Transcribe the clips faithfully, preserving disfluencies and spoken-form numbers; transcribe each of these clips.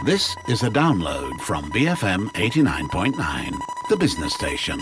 This is a download from B F M eighty-nine point nine, the business station.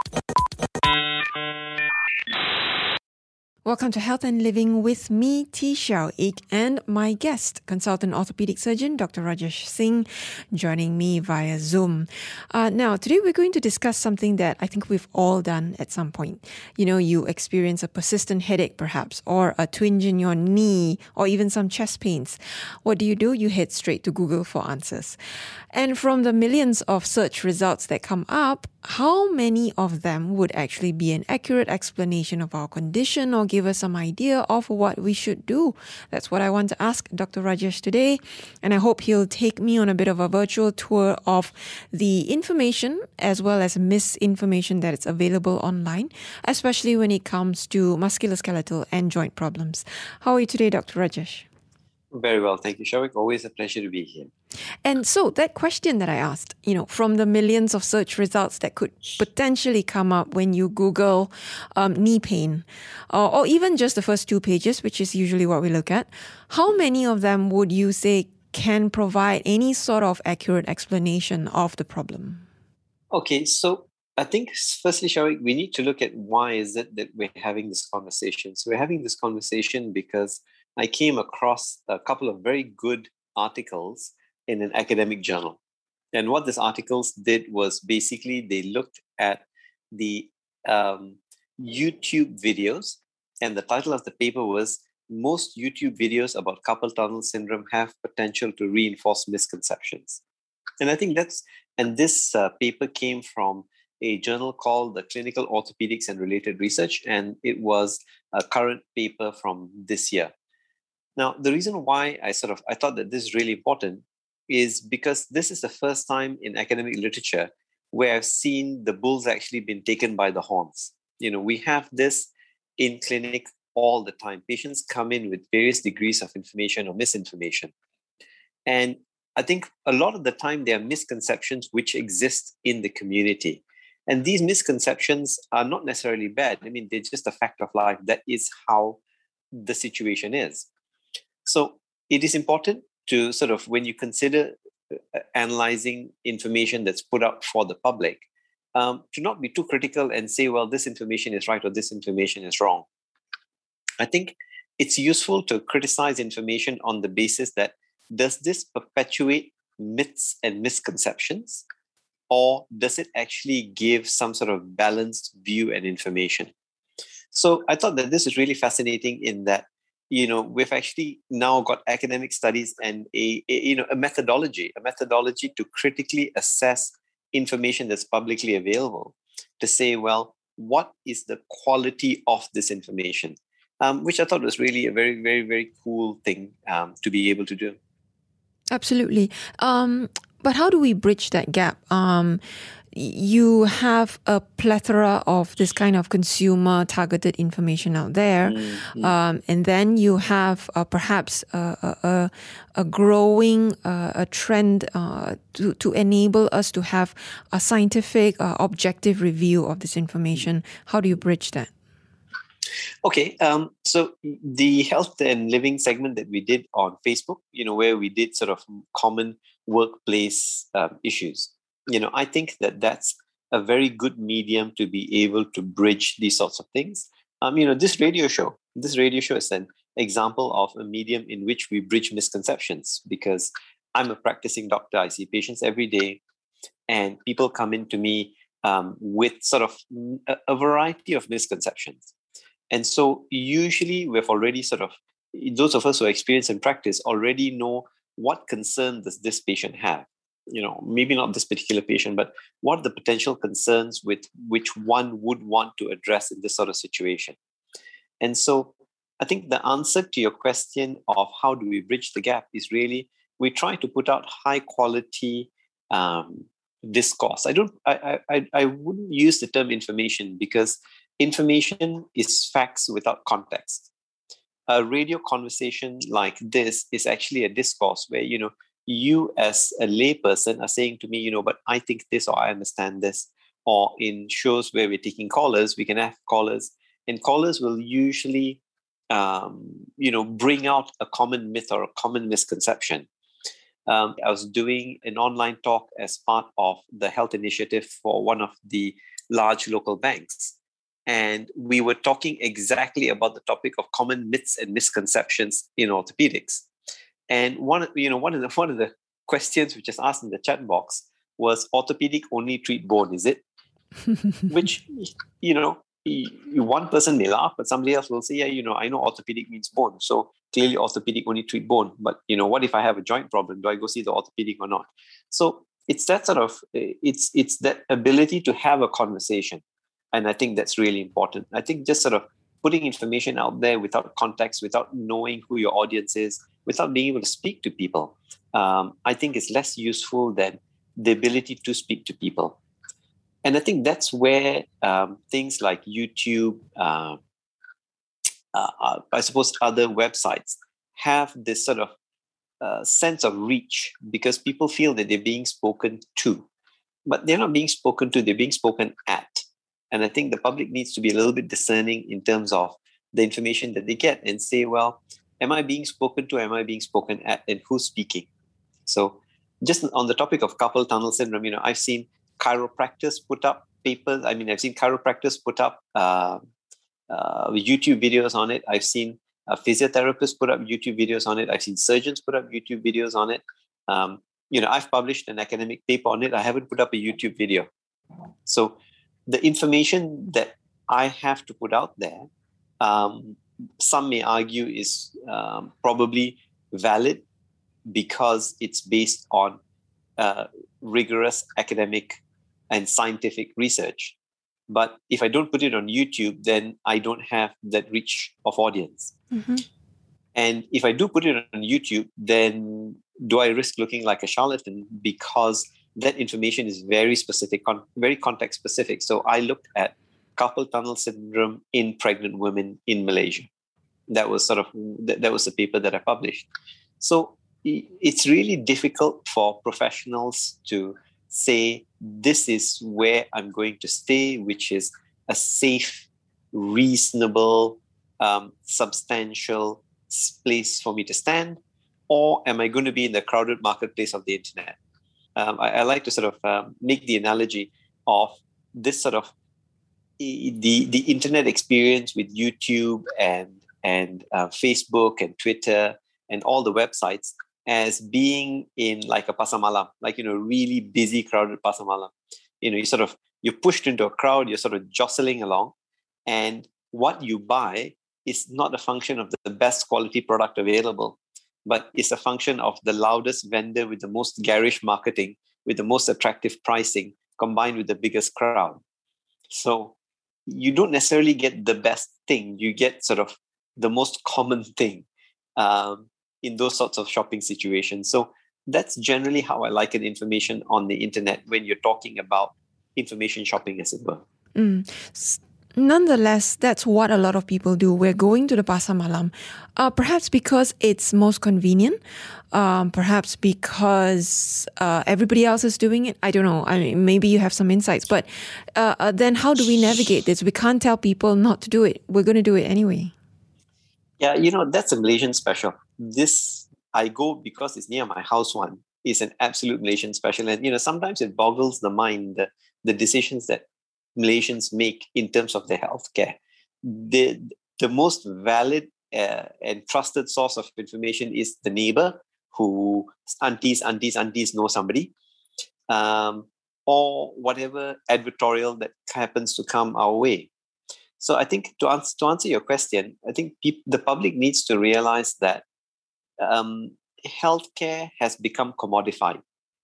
Welcome to Health and Living with me, T. Xiao Ik, and my guest, consultant orthopedic surgeon, Doctor Rajesh Singh, joining me via Zoom. Uh, now, today we're going to discuss something that I think we've all done at some point. You know, you experience a persistent headache perhaps, or a twinge in your knee, or even some chest pains. What do you do? You head straight to Google for answers. And from the millions of search results that come up, how many of them would actually be an accurate explanation of our condition or give us some idea of what we should do? That's what I want to ask Doctor Rajesh today, and I hope he'll take me on a bit of a virtual tour of the information as well as misinformation that is available online, especially when it comes to musculoskeletal and joint problems. How are you today, Doctor Rajesh? Very well, thank you, Shawik. Always a pleasure to be here. And so that question that I asked, you know, from the millions of search results that could potentially come up when you Google um, knee pain, or, or even just the first two pages, which is usually what we look at, how many of them would you say can provide any sort of accurate explanation of the problem? Okay, so I think firstly, Shawik, we need to look at why is it that we're having this conversation. So we're having this conversation because I came across a couple of very good articles in an academic journal. And what these articles did was basically they looked at the um, YouTube videos, and the title of the paper was "Most YouTube videos about carpal tunnel syndrome have potential to reinforce misconceptions." And I think that's, and this uh, paper came from a journal called the Clinical Orthopedics and Related Research, and it was a current paper from this year. Now, the reason why I sort of I thought that this is really important is because this is the first time in academic literature where I've seen the bulls actually been taken by the horns. You know, we have this in clinic all the time. Patients come in with various degrees of information or misinformation. And I think a lot of the time there are misconceptions which exist in the community. And these misconceptions are not necessarily bad. I mean, they're just a fact of life. That is how the situation is. So it is important to sort of, when you consider analyzing information that's put out for the public, um, to not be too critical and say, well, this information is right or this information is wrong. I think it's useful to criticize information on the basis that, does this perpetuate myths and misconceptions, or does it actually give some sort of balanced view and information? So I thought that this is really fascinating in that, you know, we've actually now got academic studies and a, a you know a methodology, a methodology to critically assess information that's publicly available, to say, well, what is the quality of this information? Um, which I thought was really a very, very, very cool thing um, to be able to do. Absolutely. Um, but how do we bridge that gap? Um, you have a plethora of this kind of consumer targeted information out there. Mm-hmm. Um, and then you have uh, perhaps a, a, a growing uh, a trend uh, to, to enable us to have a scientific, uh, objective review of this information. How do you bridge that? Okay, um, so the health and living segment that we did on Facebook, you know, where we did sort of common workplace um, issues, you know, I think that that's a very good medium to be able to bridge these sorts of things. Um, you know, this radio show, this radio show is an example of a medium in which we bridge misconceptions, because I'm a practicing doctor. I see patients every day, and people come in to me um, with sort of a, a variety of misconceptions. And so usually we've already sort of, those of us who are experienced in practice already know what concern does this patient have. You know, maybe not this particular patient, but what are the potential concerns with which one would want to address in this sort of situation. And so I think the answer to your question of how do we bridge the gap is really, we try to put out high quality um, discourse. I don't, I, I, I wouldn't use the term information, because information is facts without context. A radio conversation like this is actually a discourse where, you know, you as a layperson are saying to me, you know, but I think this, or I understand this. Or in shows where we're taking callers, we can have callers, and callers will usually, um, you know, bring out a common myth or a common misconception. Um, I was doing an online talk as part of the health initiative for one of the large local banks. And we were talking exactly about the topic of common myths and misconceptions in orthopedics. And one, you know, one of the one of the questions which is asked in the chat box was, orthopedic only treat bone, is it? Which, you know, one person may laugh, but somebody else will say, yeah, you know, I know orthopedic means bone. So clearly orthopedic only treat bone. But, you know, what if I have a joint problem? Do I go see the orthopedic or not? So it's that sort of, it's it's that ability to have a conversation. And I think that's really important. I think just sort of putting information out there without context, without knowing who your audience is, without being able to speak to people, um, I think is less useful than the ability to speak to people. And I think that's where um, things like YouTube, uh, uh, uh, I suppose other websites have this sort of uh, sense of reach, because people feel that they're being spoken to. But they're not being spoken to, they're being spoken at. And I think the public needs to be a little bit discerning in terms of the information that they get and say, well, am I being spoken to? Am I being spoken at? And who's speaking? So just on the topic of carpal tunnel syndrome, you know, I've seen chiropractors put up papers. I mean, I've seen chiropractors put up uh, uh, YouTube videos on it. I've seen uh, physiotherapists put up YouTube videos on it. I've seen surgeons put up YouTube videos on it. Um, you know, I've published an academic paper on it. I haven't put up a YouTube video. So the information that I have to put out there, um, some may argue is um, probably valid because it's based on uh, rigorous academic and scientific research. But if I don't put it on YouTube, then I don't have that reach of audience. Mm-hmm. And if I do put it on YouTube, then do I risk looking like a charlatan? Because that information is very specific, con- very context specific. So I looked at carpal tunnel syndrome in pregnant women in Malaysia. That was sort of, that, that was the paper that I published. So it's really difficult for professionals to say, this is where I'm going to stay, which is a safe, reasonable, um, substantial place for me to stand, or am I going to be in the crowded marketplace of the internet? Um, I, I like to sort of um, make the analogy of this sort of the the internet experience with YouTube and and uh, Facebook and Twitter and all the websites as being in like a pasar malam, like, you know, really busy, crowded pasar malam. You know, you sort of, you're pushed into a crowd, you're sort of jostling along, and what you buy is not a function of the best quality product available, but it's a function of the loudest vendor with the most garish marketing, with the most attractive pricing, combined with the biggest crowd. So you don't necessarily get the best thing, you get sort of the most common thing um, in those sorts of shopping situations. So that's generally how I liken information on the internet when you're talking about information shopping, as it were. Mm. Nonetheless, that's what a lot of people do. We're going to the pasar malam, uh, perhaps because it's most convenient, um, perhaps because uh, everybody else is doing it. I don't know. I mean, maybe you have some insights. But uh, uh, then how do we navigate this? We can't tell people not to do it. We're going to do it anyway. Yeah, you know, that's a Malaysian special. This, I go because it's near my house one, is an absolute Malaysian special. And, you know, sometimes it boggles the mind, the, the decisions that Malaysians make in terms of their healthcare. The, the most valid uh, and trusted source of information is the neighbor who aunties, aunties, aunties know somebody, um, or whatever advertorial that happens to come our way. So I think to answer, to answer your question, I think pe- the public needs to realize that um, healthcare has become commodified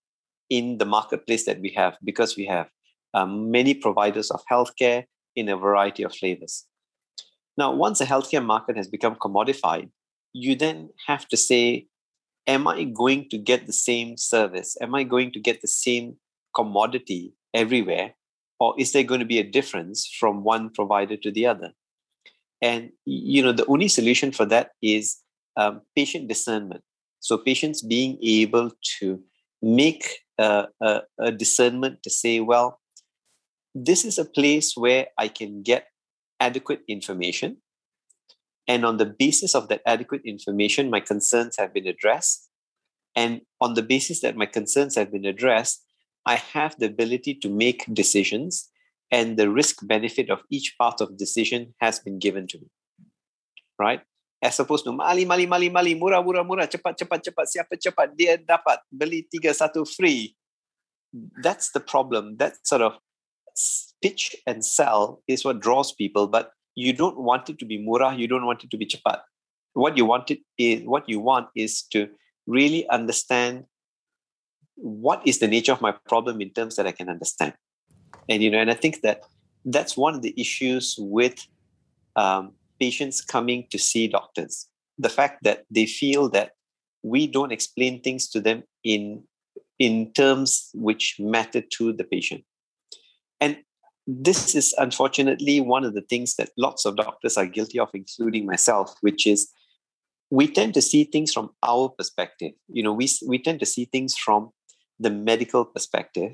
in the marketplace that we have, because we have um, many providers of healthcare in a variety of flavors. Now, once a healthcare market has become commodified, you then have to say, am I going to get the same service? Am I going to get the same commodity everywhere? Or is there going to be a difference from one provider to the other? And, you know, the only solution for that is um, patient discernment. So patients being able to make a, a, a discernment to say, well, this is a place where I can get adequate information. And on the basis of that adequate information, my concerns have been addressed. And on the basis that my concerns have been addressed, I have the ability to make decisions, and the risk benefit of each part of decision has been given to me. Right? As opposed to mali, mali, mali, mali, murah, murah, murah, cepat, cepat, cepat, siapa cepat, dia dapat, beli tiga, satu free. That's the problem. That sort of pitch and sell is what draws people, but you don't want it to be murah, you don't want it to be cepat. What you want it is what you want is to really understand what is the nature of my problem in terms that I can understand. And you know, and I think that that's one of the issues with um, patients coming to see doctors. The fact that they feel that we don't explain things to them in in terms which matter to the patient. And this is unfortunately one of the things that lots of doctors are guilty of, including myself, which is we tend to see things from our perspective. You know, we, we tend to see things from the medical perspective.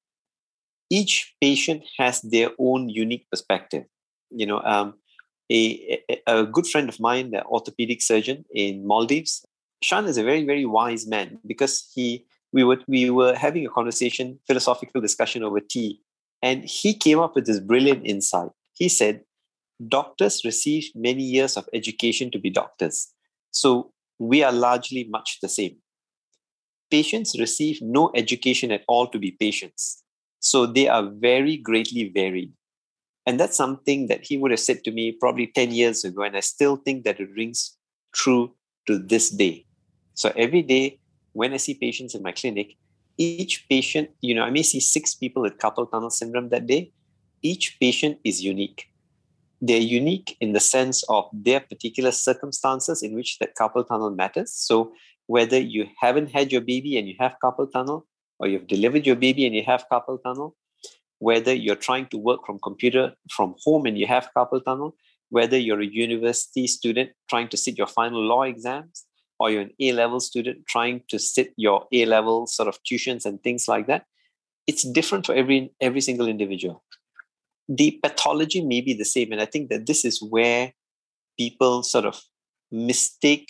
Each patient has their own unique perspective. You know, um, a, a, a good friend of mine, the orthopedic surgeon in Maldives, Shan is a very, very wise man, because he we were we were having a conversation, philosophical discussion over tea, and he came up with this brilliant insight. He said, doctors receive many years of education to be doctors. So we are largely much the same. Patients receive no education at all to be patients. So they are very greatly varied. And that's something that he would have said to me probably ten years ago. And I still think that it rings true to this day. So every day when I see patients in my clinic, each patient, you know, I may see six people with carpal tunnel syndrome that day. Each patient is unique. They're unique in the sense of their particular circumstances in which that carpal tunnel matters. So whether you haven't had your baby and you have carpal tunnel, or you've delivered your baby and you have carpal tunnel, whether you're trying to work from computer from home and you have carpal tunnel, whether you're a university student trying to sit your final law exams, or you're an A-level student trying to sit your A-level sort of tuitions and things like that, it's different for every every single individual. The pathology may be the same. And I think that this is where people sort of mistake,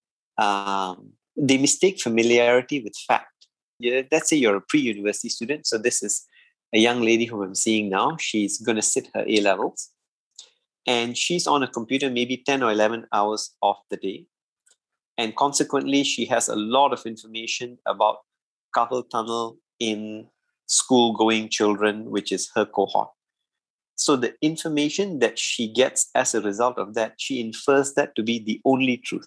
um, they mistake familiarity with fact. Yeah, let's say you're a pre-university student. So this is a young lady whom I'm seeing now. She's going to sit her A-levels. And she's on a computer maybe ten or eleven hours of the day. And consequently, she has a lot of information about carpal tunnel in school-going children, which is her cohort. So the information that she gets as a result of that, she infers that to be the only truth.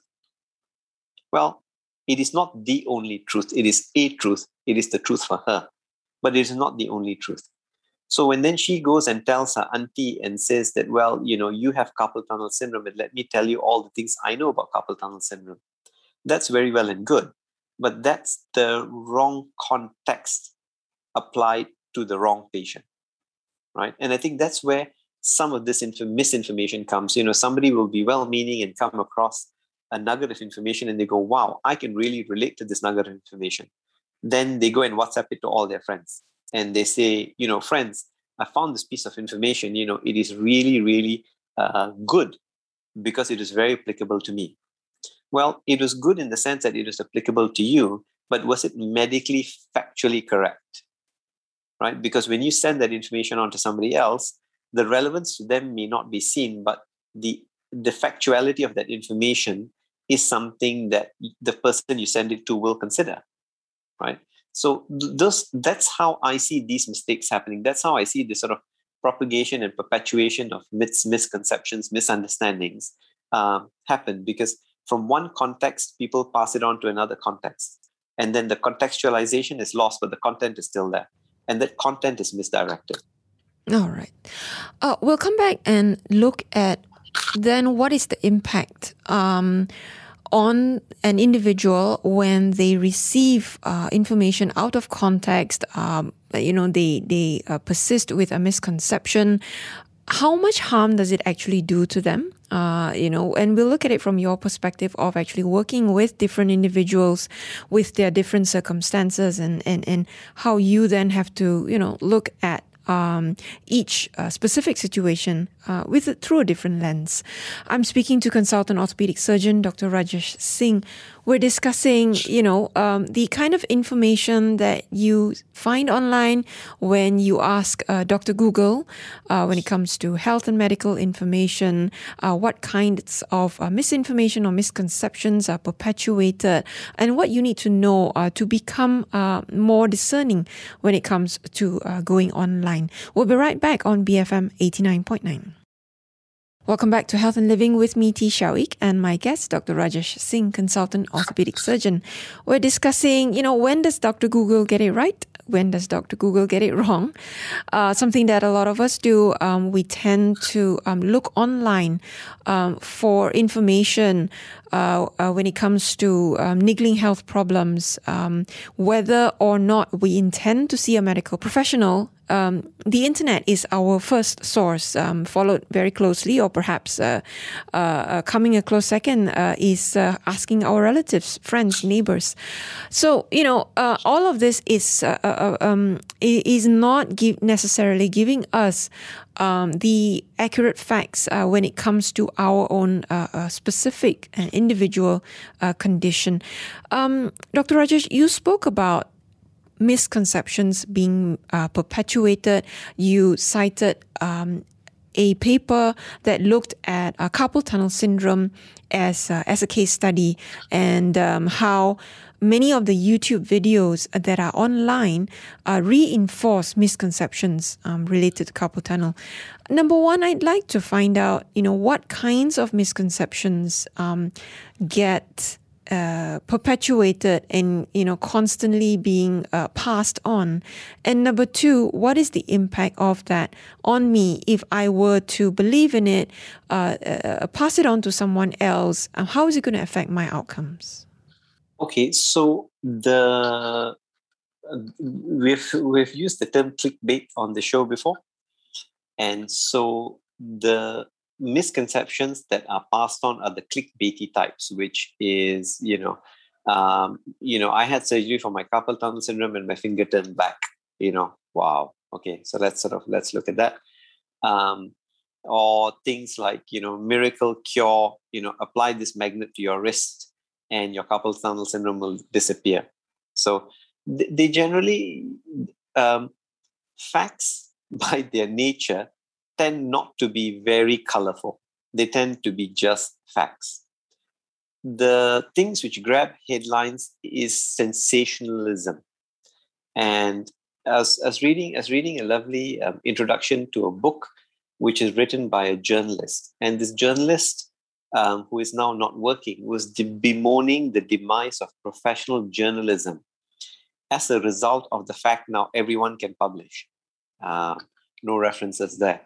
Well, it is not the only truth. It is a truth. It is the truth for her. But it is not the only truth. So when then she goes and tells her auntie and says that, well, you know, you have carpal tunnel syndrome, and let me tell you all the things I know about carpal tunnel syndrome. That's very well and good. But that's the wrong context applied to the wrong patient. Right? And I think that's where some of this inf- misinformation comes. You know, somebody will be well-meaning and come across a nugget of information and they go, wow, I can really relate to this nugget of information. Then they go and WhatsApp it to all their friends. And they say, you know, friends, I found this piece of information, you know, it is really, really uh, good because it is very applicable to me. Well, it was good in the sense that it was applicable to you, but was it medically factually correct? Right? Because when you send that information on to somebody else, the relevance to them may not be seen, but the, the factuality of that information is something that the person you send it to will consider. Right? So those, that's how I see these mistakes happening. That's how I see this sort of propagation and perpetuation of myths, misconceptions, misunderstandings um, happen, because from one context, people pass it on to another context. And then the contextualization is lost, but the content is still there. And that content is misdirected. All right. Uh, we'll come back and look at then what is the impact um, on an individual when they receive uh, information out of context. Um, you know, they, they uh, persist with a misconception. How much harm does it actually do to them? Uh, you know, and we'll look at it from your perspective of actually working with different individuals with their different circumstances, and, and, and how you then have to, you know, look at um, each uh, specific situation uh, with through a different lens. I'm speaking to consultant orthopedic surgeon Doctor Rajesh Singh. we're discussing, you know, um, the kind of information that you find online when you ask uh, Doctor Google uh, when it comes to health and medical information, uh, what kinds of uh, misinformation or misconceptions are perpetuated, and what you need to know uh, to become uh, more discerning when it comes to uh, going online. We'll be right back on B F M eighty-nine point nine. Welcome back to Health and Living with me, T. Shawick, and my guest, Doctor Rajesh Singh, consultant orthopedic surgeon. We're discussing, you know, when does Doctor Google get it right? When does Doctor Google get it wrong? Uh, something that a lot of us do. Um, we tend to um, look online um, for information uh, uh, when it comes to um, niggling health problems, um, whether or not we intend to see a medical professional. Um, the internet is our first source, um, followed very closely, or perhaps uh, uh, uh, coming a close second uh, is uh, asking our relatives, friends, neighbors. So, you know, uh, all of this is uh, uh, um, is not give necessarily giving us um, the accurate facts uh, when it comes to our own uh, uh, specific and individual uh, condition. Um, Doctor Rajesh, you spoke about misconceptions being uh, perpetuated. You cited um, a paper that looked at uh, carpal tunnel syndrome as uh, as a case study, and um, how many of the YouTube videos that are online uh, reinforce misconceptions um, related to carpal tunnel. Number one, I'd like to find out, you know, what kinds of misconceptions um, get Uh, perpetuated and, you know, constantly being uh, passed on. And number two, what is the impact of that on me if I were to believe in it, uh, uh, pass it on to someone else? Um, how is it going to affect my outcomes? Okay, so the uh, we've we've used the term clickbait on the show before, and so the misconceptions that are passed on are the clickbaity types, which is, you know, um, you know, I had surgery for my carpal tunnel syndrome and my finger turned black. You know, wow. Okay, so let's sort of let's look at that. Um, or things like, you know, miracle cure. You know, apply this magnet to your wrist and your carpal tunnel syndrome will disappear. So th- they generally um, facts by their nature tend not to be very colorful. They tend to be just facts. The things which grab headlines is sensationalism. And as, as reading as reading a lovely um, introduction to a book which is written by a journalist. And this journalist, um, who is now not working, was de- bemoaning the demise of professional journalism as a result of the fact now everyone can publish. Uh, no references there.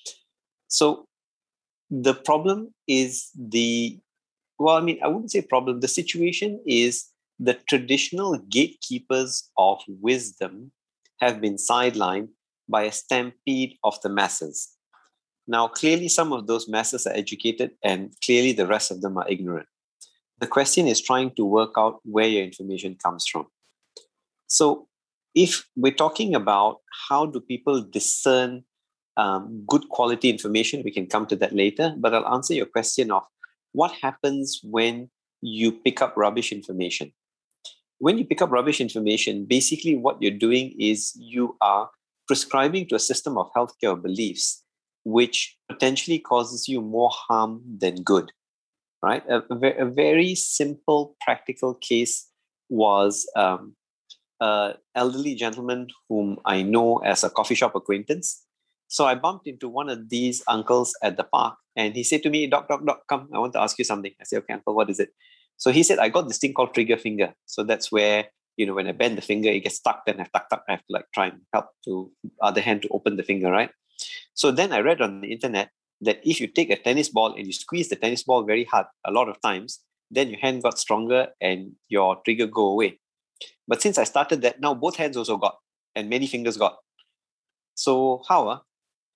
So the problem is the, well, I mean, I wouldn't say problem. The situation is the traditional gatekeepers of wisdom have been sidelined by a stampede of the masses. Now, clearly, some of those masses are educated and clearly the rest of them are ignorant. The question is trying to work out where your information comes from. So if we're talking about how do people discern um, good quality information, we can come to that later, but I'll answer your question of what happens when you pick up rubbish information. When you pick up rubbish information, basically what you're doing is you are prescribing to a system of healthcare beliefs which potentially causes you more harm than good, right? A, a, a very simple, practical case was um, an elderly gentleman whom I know as a coffee shop acquaintance. So I bumped into one of these uncles at the park and he said to me, Doc, Doc, Doc, come, I want to ask you something. I said, okay, uncle, what is it? So he said, I got this thing called trigger finger. So that's where, you know, when I bend the finger, it gets stuck, then I have tuck, tuck, I have to like try and help to other hand to open the finger, right? So then I read on the internet that if you take a tennis ball and you squeeze the tennis ball very hard a lot of times, then your hand got stronger and your trigger go away. But since I started that, now both hands also got and many fingers got. So how? Uh?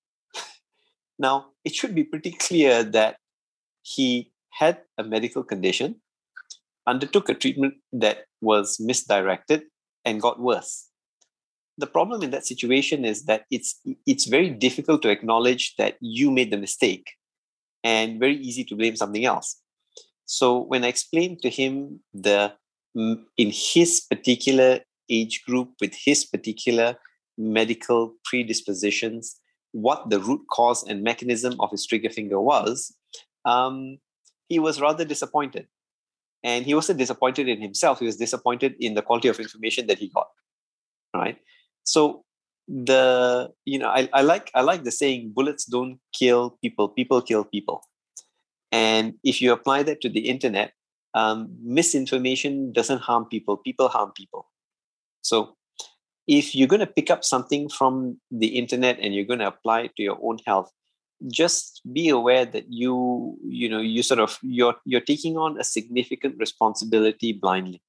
Now, it should be pretty clear that he had a medical condition, undertook a treatment that was misdirected and got worse. The problem in that situation is that it's it's very difficult to acknowledge that you made the mistake and very easy to blame something else. So when I explained to him the in his particular age group with his particular medical predispositions, what the root cause and mechanism of his trigger finger was, um, he was rather disappointed. And he wasn't disappointed in himself. He was disappointed in the quality of information that he got. Right. So the you know I, I like I like the saying, bullets don't kill people, people kill people. And if you apply that to the internet, um, misinformation doesn't harm people, people harm people. So if you're going to pick up something from the internet and you're going to apply it to your own health, just be aware that you you know you sort of you're you're taking on a significant responsibility blindly.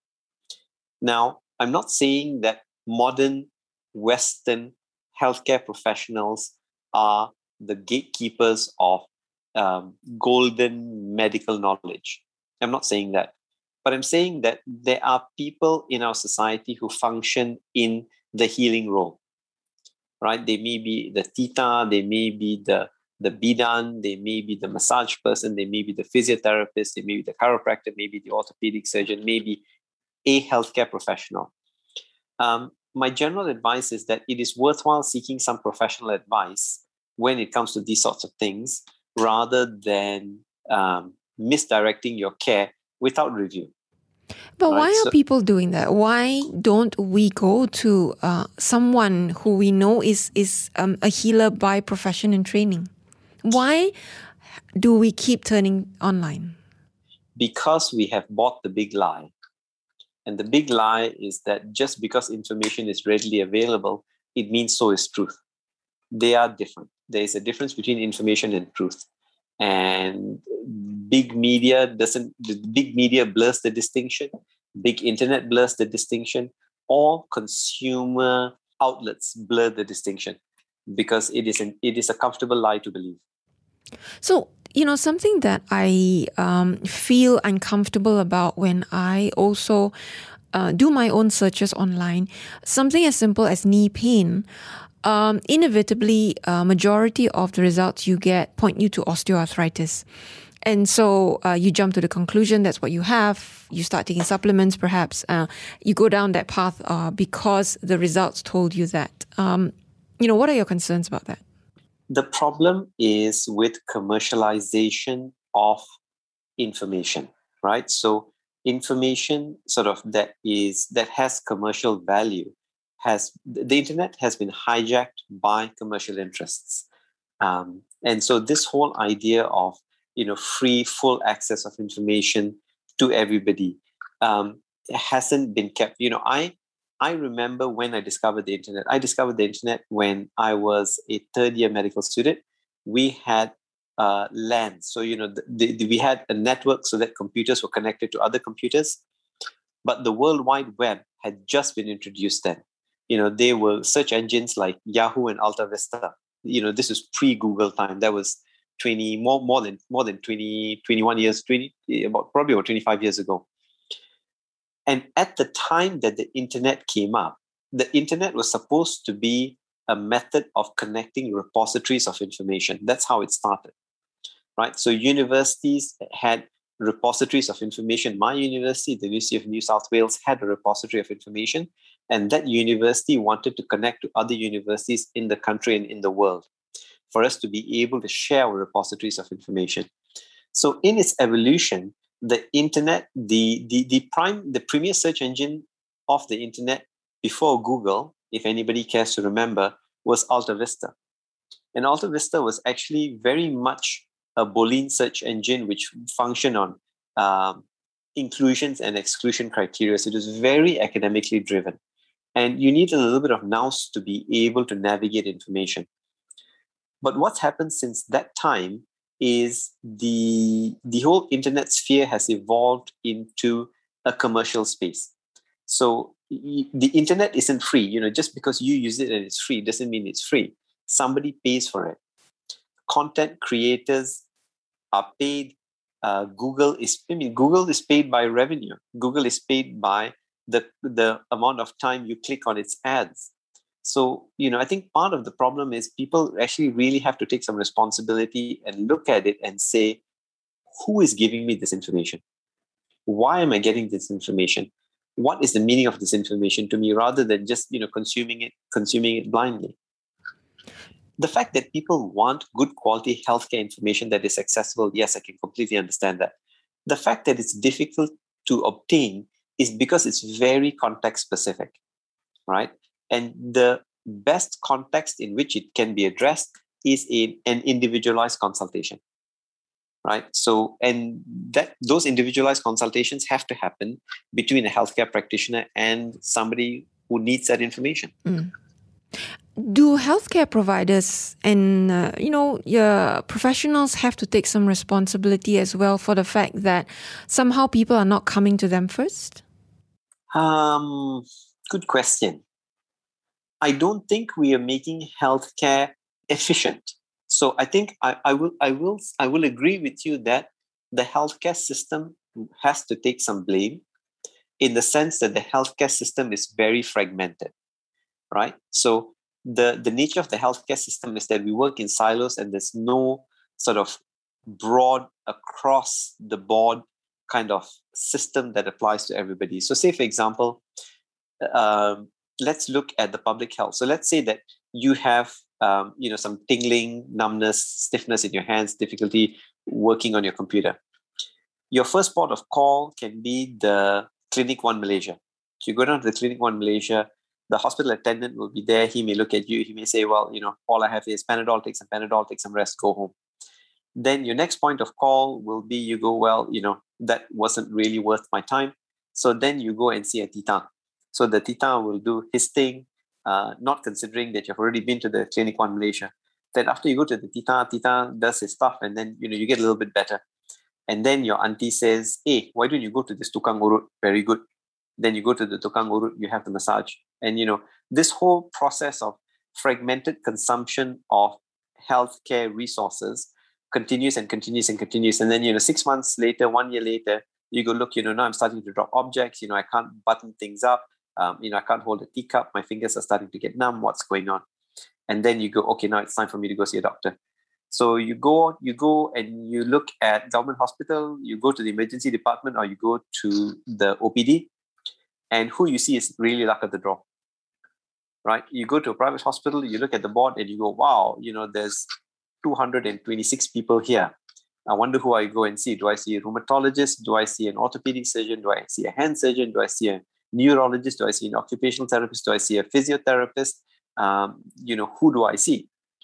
Now, I'm not saying that modern Western healthcare professionals are the gatekeepers of um, golden medical knowledge. I'm not saying that. But I'm saying that there are people in our society who function in the healing role, right? They may be the tita, they may be the, the bidan, they may be the massage person, they may be the physiotherapist, they may be the chiropractor, maybe the orthopedic surgeon, maybe a healthcare professional. Um, my general advice is that it is worthwhile seeking some professional advice when it comes to these sorts of things, rather than um, misdirecting your care without review. But right? why are so, people doing that? Why don't we go to uh, someone who we know is, is um, a healer by profession and training? Why do we keep turning online? Because we have bought the big lie. And the big lie is that just because information is readily available, it means so is truth. They are different. There is a difference between information and truth. And big media doesn't, the big media blurs the distinction. Big internet blurs the distinction. All consumer outlets blur the distinction because it is an, it is a comfortable lie to believe. So, you know, something that I um, feel uncomfortable about when I also uh, do my own searches online, something as simple as knee pain, um, inevitably, a majority of the results you get point you to osteoarthritis. And so uh, you jump to the conclusion that's what you have. You start taking supplements, perhaps. Uh, you go down that path uh, because the results told you that. Um, you know, what are your concerns about that? The problem is with commercialization of information, right? So information sort of that is that has commercial value has the internet has been hijacked by commercial interests, um, and so this whole idea of you know free, full access of information to everybody um, hasn't been kept. You know, I. I remember when I discovered the internet. I discovered the internet when I was a third year medical student. We had uh, LAN. So, you know, the, the, we had a network so that computers were connected to other computers. But the World Wide Web had just been introduced then. You know, there were search engines like Yahoo and Alta Vista. You know, this was pre-Google time. That was twenty, more, more than more than twenty, twenty-one years, twenty, about probably about twenty-five years ago. And at the time that the internet came up, the internet was supposed to be a method of connecting repositories of information. That's how it started, right? So universities had repositories of information. My university, the University of New South Wales, had a repository of information, and that university wanted to connect to other universities in the country and in the world for us to be able to share our repositories of information. So in its evolution, the internet, the, the, the prime, the premier search engine of the internet before Google, if anybody cares to remember, was Alta Vista. And Alta Vista was actually very much a Boolean search engine which functioned on um, inclusions and exclusion criteria. So it was very academically driven. And you need a little bit of nous to be able to navigate information. But what's happened since that time is the, the whole internet sphere has evolved into a commercial space. So the internet isn't free. You know, just because you use it and it's free doesn't mean it's free. Somebody pays for it. Content creators are paid. Uh, Google is, I mean, Google is paid by revenue. Google is paid by the, the amount of time you click on its ads. So, you know, I think part of the problem is people actually really have to take some responsibility and look at it and say, who is giving me this information? Why am I getting this information? What is the meaning of this information to me, rather than just, you know, consuming it, consuming it blindly? The fact that people want good quality healthcare information that is accessible, yes, I can completely understand that. The fact that it's difficult to obtain is because it's very context specific, right? And the best context in which it can be addressed is in an individualized consultation, right? So, and that those individualized consultations have to happen between a healthcare practitioner and somebody who needs that information. Mm. Do healthcare providers and, uh, you know, your professionals have to take some responsibility as well for the fact that somehow people are not coming to them first? Um, good question. I don't think we are making healthcare efficient. So I think I, I will I will I will agree with you that the healthcare system has to take some blame, in the sense that the healthcare system is very fragmented, right? So the, the nature of the healthcare system is that we work in silos, and there's no sort of broad, across the board kind of system that applies to everybody. So say, for example, um, let's look at the public health. So let's say that you have um, you know, some tingling, numbness, stiffness in your hands, difficulty working on your computer. Your first port of call can be the Clinic One Malaysia. So you go down to the Clinic One Malaysia, the hospital attendant will be there. He may look at you. He may say, well, you know, all I have is Panadol, take some Panadol, take some rest, go home. Then your next point of call will be, you go, well, you know, that wasn't really worth my time. So then you go and see a Titan. So the Titan will do his thing, uh, not considering that you've already been to the Clinic One Malaysia. Then after you go to the Titan, Titan does his stuff, and then, you know, you get a little bit better. And then your auntie says, hey, why don't you go to this Tukang Urut? Very good. Then you go to the Tukang Urut, you have the massage. And, you know, this whole process of fragmented consumption of healthcare resources continues and continues and continues. And then, you know, six months later, one year later, you go, look, you know, now I'm starting to drop objects. You know, I can't button things up. Um, you know, I can't hold a teacup. My fingers are starting to get numb. What's going on? And then you go, okay, now it's time for me to go see a doctor. So you go, you go and you look at government hospital, you go to the emergency department, or you go to the O P D, and who you see is really luck of the draw, right? You go to a private hospital, you look at the board and you go, wow, you know, there's two hundred twenty-six people here. I wonder who I go and see. Do I see a rheumatologist? Do I see an orthopedic surgeon? Do I see a hand surgeon? Do I see a neurologist? Do I see an occupational therapist? Do I see a physiotherapist? Um, you know, who do I see?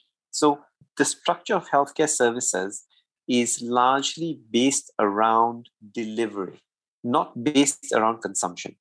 So the structure of healthcare services is largely based around delivery, not based around consumption.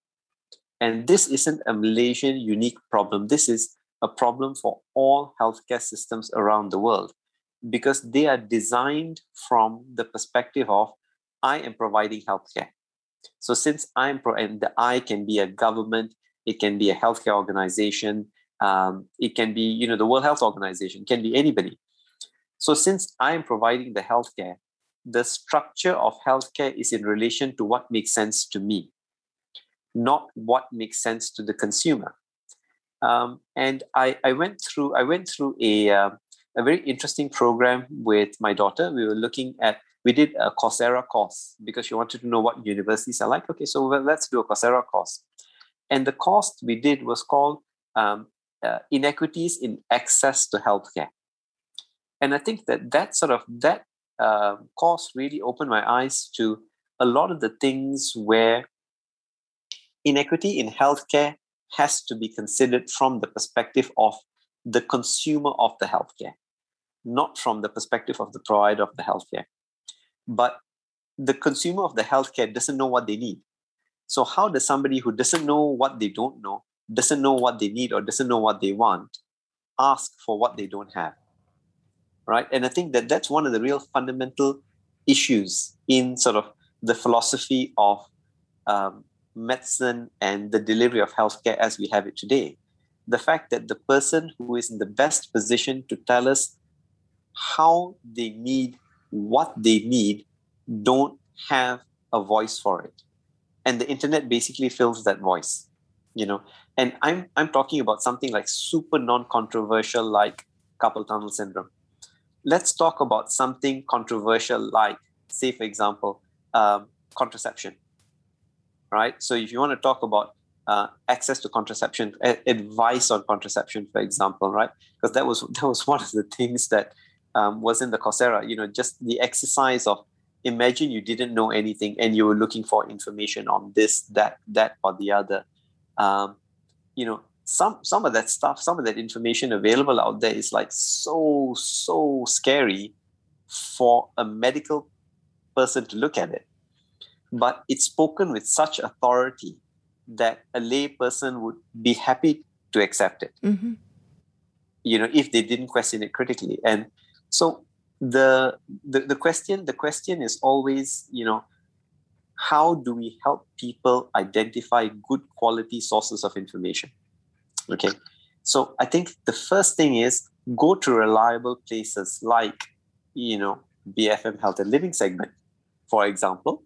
And this isn't a Malaysian unique problem. This is a problem for all healthcare systems around the world, because they are designed from the perspective of, I am providing healthcare. So since I'm, pro- and the I can be a government, it can be a healthcare organization, um, it can be, you know, the World Health Organization, it can be anybody. So since I am providing the healthcare, the structure of healthcare is in relation to what makes sense to me, not what makes sense to the consumer. Um, and I, I went through I went through a uh, a very interesting program with my daughter. We were looking at we did a Coursera course because she wanted to know what universities are like. Okay, so well, let's do a Coursera course. And the course we did was called um, uh, Inequities in Access to Healthcare. And I think that that sort of that uh, course really opened my eyes to a lot of the things where inequity in healthcare has to be considered from the perspective of the consumer of the healthcare, not from the perspective of the provider of the healthcare. But the consumer of the healthcare doesn't know what they need. So how does somebody who doesn't know what they don't know, doesn't know what they need, or doesn't know what they want, ask for what they don't have? Right? And I think that that's one of the real fundamental issues in sort of the philosophy of um, medicine and the delivery of healthcare as we have it today. The fact that the person who is in the best position to tell us how they need what they need don't have a voice for it. And the internet basically fills that voice, you know. And I'm I'm talking about something like super non-controversial like carpal tunnel syndrome. Let's talk about something controversial like say, for example, um, contraception, right? So if you want to talk about uh, access to contraception, a- advice on contraception, for example, right? Because that was that was one of the things that um, was in the Coursera. You know, just the exercise of imagine you didn't know anything and you were looking for information on this, that, that, or the other. Um, you know, some some of that stuff, some of that information available out there is like so so scary for a medical person to look at it. But it's spoken with such authority that a lay person would be happy to accept it, Mm-hmm. you know, if they didn't question it critically. And so the, the the question the question is always, you know, how do we help people identify good quality sources of information? Okay, so I think the first thing is go to reliable places like, you know, B F M Health and Living segment, for example,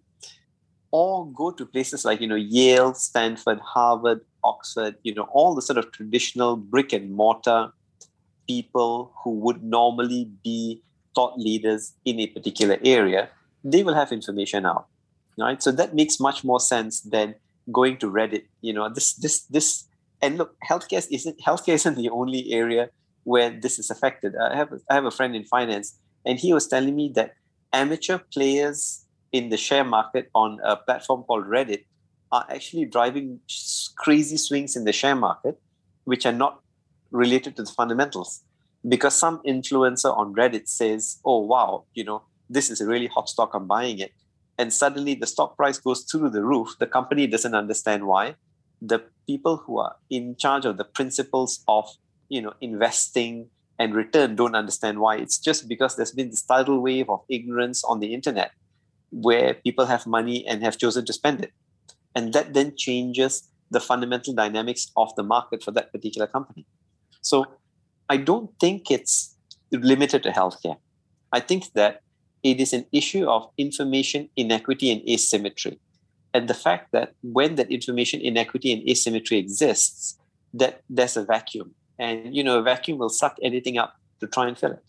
or go to places like, you know, Yale, Stanford, Harvard, Oxford, you know, all the sort of traditional brick and mortar people who would normally be thought leaders in a particular area. They will have information out, right? So that makes much more sense than going to Reddit. You know, this, this, this, and look, healthcare isn't healthcare isn't the only area where this is affected. I have I have a friend in finance, and he was telling me that amateur players in the share market on a platform called Reddit are actually driving crazy swings in the share market, which are not related to the fundamentals. Because some influencer on Reddit says, "Oh wow, you know, this is a really hot stock, I'm buying it," and suddenly the stock price goes through the roof. The company doesn't understand why. The people who are in charge of the principles of, you know, investing and return don't understand why. It's just because there's been this tidal wave of ignorance on the internet where people have money and have chosen to spend it. And that then changes the fundamental dynamics of the market for that particular company. So I don't think it's limited to healthcare. I think that it is an issue of information inequity and asymmetry. And the fact that when that information inequity and asymmetry exists, that there's a vacuum. And, you know, a vacuum will suck anything up to try and fill it.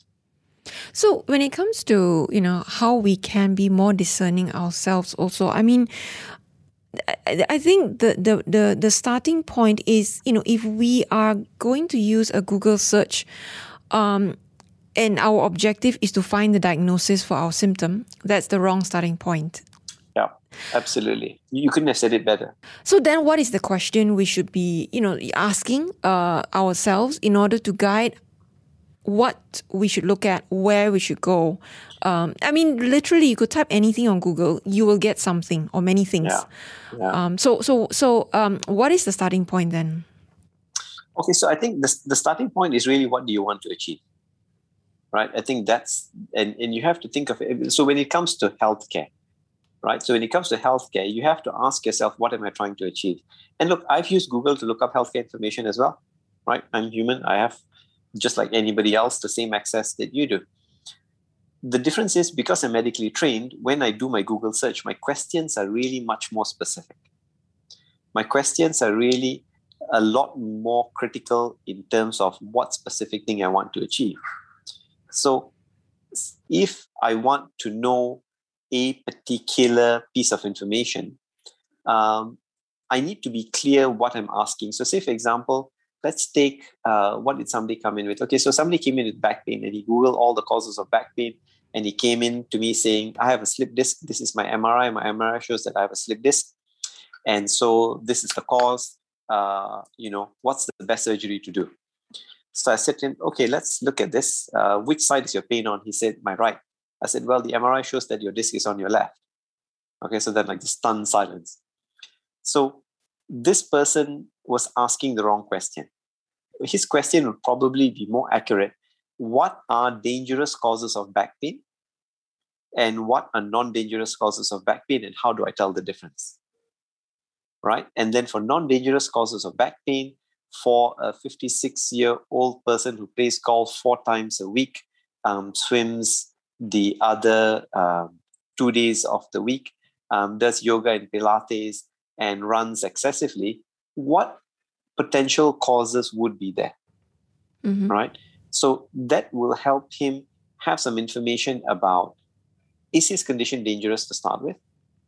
So when it comes to, you know, how we can be more discerning ourselves also, I mean, I, I think the, the, the, the starting point is, you know, if we are going to use a Google search, um, and our objective is to find the diagnosis for our symptom, that's the wrong starting point. Yeah, absolutely. You couldn't have said it better. So then what is the question we should be, you know, asking uh, ourselves in order to guide what we should look at, where we should go? Um, I mean, literally, you could type anything on Google, you will get something or many things. Yeah. Yeah. Um, so, so, so, um, what is the starting point then? Okay, so I think the the starting point is really, what do you want to achieve, right? I think that's, and, and you have to think of it. So when it comes to healthcare, right? So when it comes to healthcare, you have to ask yourself, what am I trying to achieve? And look, I've used Google to look up healthcare information as well, right? I'm human. I have, just like anybody else, the same access that you do. The difference is, because I'm medically trained, when I do my Google search, my questions are really much more specific. My questions are really a lot more critical in terms of what specific thing I want to achieve. So if I want to know a particular piece of information, um, I need to be clear what I'm asking. So say, for example, let's take, uh, what did somebody come in with? Okay, so somebody came in with back pain and he Googled all the causes of back pain, and he came in to me saying, I have a slip disc. This is my M R I. My M R I shows that I have a slip disc. And so this is the cause. Uh, you know, what's the best surgery to do? So I said to him, okay, let's look at this. Uh, which side is your pain on? He said, my right. I said, well, the M R I shows that your disc is on your left. Okay, so then like the stunned silence. So this person was asking the wrong question. His question would probably be more accurate. What are dangerous causes of back pain? And what are non-dangerous causes of back pain? And how do I tell the difference? Right? And then for non-dangerous causes of back pain, for a fifty-six-year-old person who plays golf four times a week, um, swims the other um, two days of the week, um, does yoga and Pilates, and runs excessively, what potential causes would be there? Mm-hmm. Right? So that will help him have some information about is his condition dangerous to start with?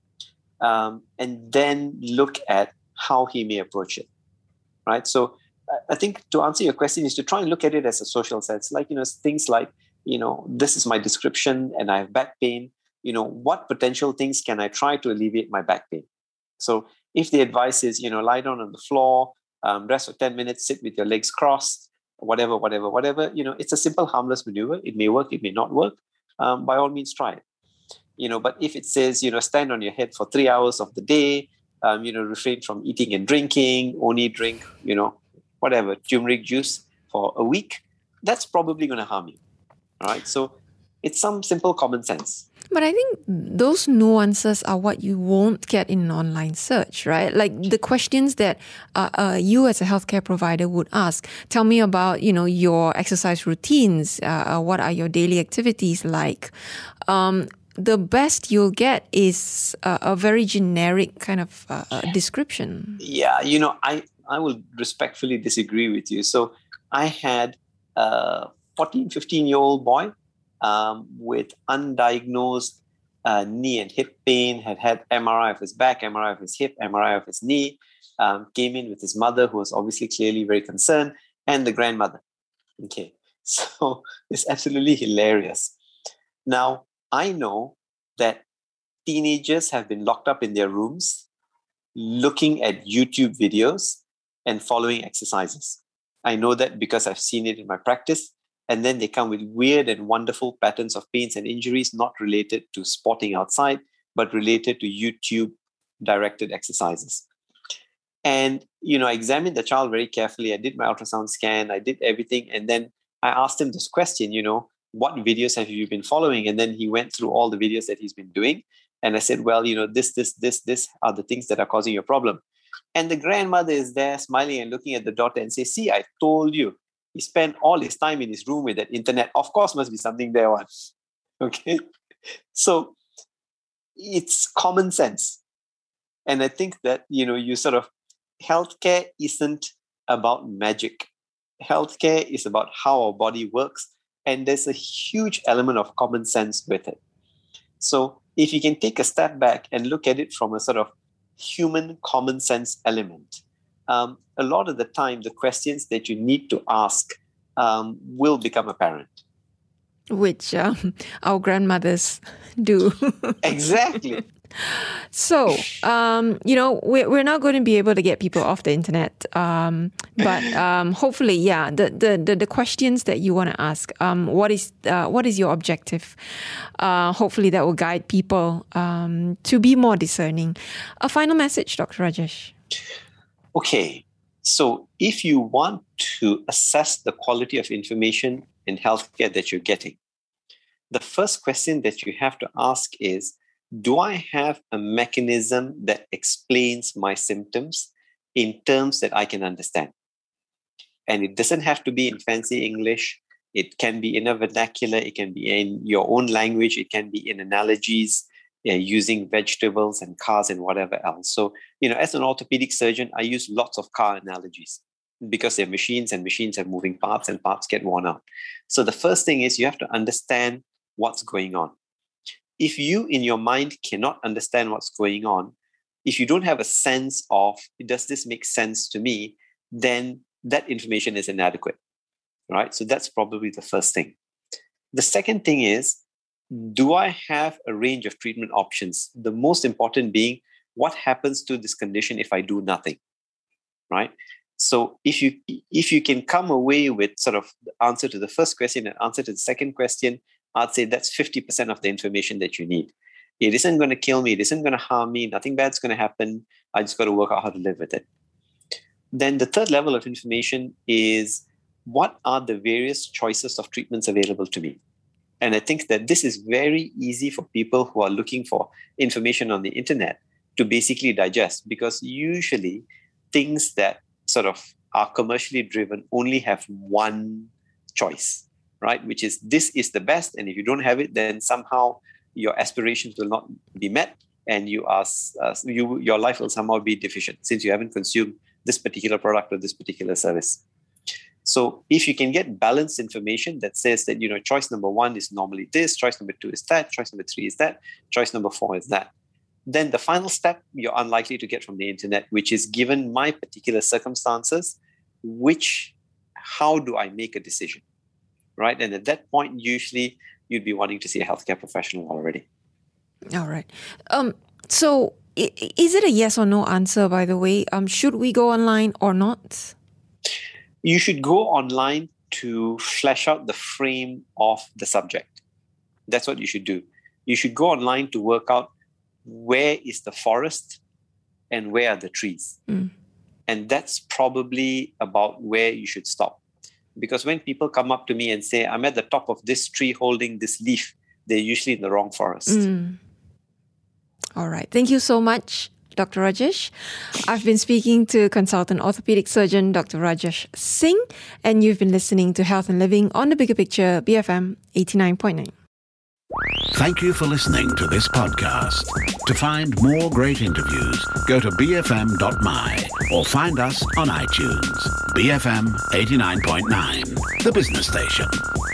Um, and then look at how he may approach it, right? So I think to answer your question is to try and look at it as a social sense, like, you know, things like, you know, this is my description and I have back pain. You know, what potential things can I try to alleviate my back pain? So if the advice is, you know, lie down on the floor, um, rest for ten minutes, sit with your legs crossed, whatever, whatever, whatever, you know, it's a simple, harmless maneuver. It may work, it may not work. Um, by all means, try it. You know, but if it says, you know, stand on your head for three hours of the day, um, you know, refrain from eating and drinking, only drink, you know, whatever, turmeric juice for a week, that's probably going to harm you. All right. So it's some simple common sense. But I think those nuances are what you won't get in an online search, right? Like the questions that uh, uh, you as a healthcare provider would ask. Tell me about, you know, your exercise routines. Uh, what are your daily activities like? Um, the best you'll get is a, a very generic kind of uh, description. Yeah, you know, I, I will respectfully disagree with you. So I had a fourteen, fifteen-year-old boy um, with undiagnosed uh, knee and hip pain, had had M R I of his back, M R I of his hip, M R I of his knee, um, came in with his mother, who was obviously clearly very concerned, and the grandmother. Okay, so it's absolutely hilarious. Now, I know that teenagers have been locked up in their rooms looking at YouTube videos and following exercises. I know that because I've seen it in my practice. And then they come with weird and wonderful patterns of pains and injuries, not related to sporting outside, but related to YouTube-directed exercises. And, you know, I examined the child very carefully. I did my ultrasound scan. I did everything. And then I asked him this question, you know, what videos have you been following? And then he went through all the videos that he's been doing. And I said, well, you know, this, this, this, this are the things that are causing your problem. And the grandmother is there smiling and looking at the daughter and say, see, I told you. He spent all his time in his room with that internet. Of course, must be something there once. Okay. So it's common sense. And I think that, you know, you sort of, healthcare isn't about magic. Healthcare is about how our body works. And there's a huge element of common sense with it. So if you can take a step back and look at it from a sort of human common sense element, um, a lot of the time, the questions that you need to ask um, will become apparent. Which um, our grandmothers do. Exactly. So, um, you know, we're, we're not going to be able to get people off the internet. Um, but um, hopefully, yeah, the, the, the, the questions that you want to ask, um, what is uh, what is your objective? Uh, hopefully that will guide people um, to be more discerning. A final message, Doctor Rajesh. Okay. So if you want to assess the quality of information in healthcare that you're getting, the first question that you have to ask is, do I have a mechanism that explains my symptoms in terms that I can understand? And it doesn't have to be in fancy English. It can be in a vernacular. It can be in your own language. It can be in analogies, uh, using vegetables and cars and whatever else. So, you know, as an orthopedic surgeon, I use lots of car analogies because they're machines and machines have moving parts and parts get worn out. So the first thing is you have to understand what's going on. If you in your mind cannot understand what's going on, if you don't have a sense of, does this make sense to me, then that information is inadequate, right? So that's probably the first thing. The second thing is, do I have a range of treatment options? The most important being, what happens to this condition if I do nothing, right? So if you if you can come away with sort of the answer to the first question and answer to the second question, I'd say that's fifty percent of the information that you need. It isn't going to kill me. It isn't going to harm me. Nothing bad's going to happen. I just got to work out how to live with it. Then the third level of information is, what are the various choices of treatments available to me? And I think that this is very easy for people who are looking for information on the internet to basically digest, because usually things that sort of are commercially driven only have one choice, right? Which is, this is the best. And if you don't have it, then somehow your aspirations will not be met, and you are, uh, you, your life will somehow be deficient since you haven't consumed this particular product or this particular service. So if you can get balanced information that says that, you know, choice number one is normally this, choice number two is that, choice number three is that, choice number four is that, then the final step you're unlikely to get from the internet, which is, given my particular circumstances, which, how do I make a decision, right? And at that point, usually you'd be wanting to see a healthcare professional already. All right. Um. So is it a yes or no answer, by the way? Um. Should we go online or not? You should go online to flesh out the frame of the subject. That's what you should do. You should go online to work out where is the forest and where are the trees. Mm. And that's probably about where you should stop. Because when people come up to me and say, I'm at the top of this tree holding this leaf, they're usually in the wrong forest. Mm. All right. Thank you so much, Doctor Rajesh. I've been speaking to consultant orthopedic surgeon Doctor Rajesh Singh, and you've been listening to Health and Living on The Bigger Picture, B F M eighty-nine point nine. Thank you for listening to this podcast. To find more great interviews, go to b f m dot m y or find us on iTunes. B F M eighty-nine point nine, the business station.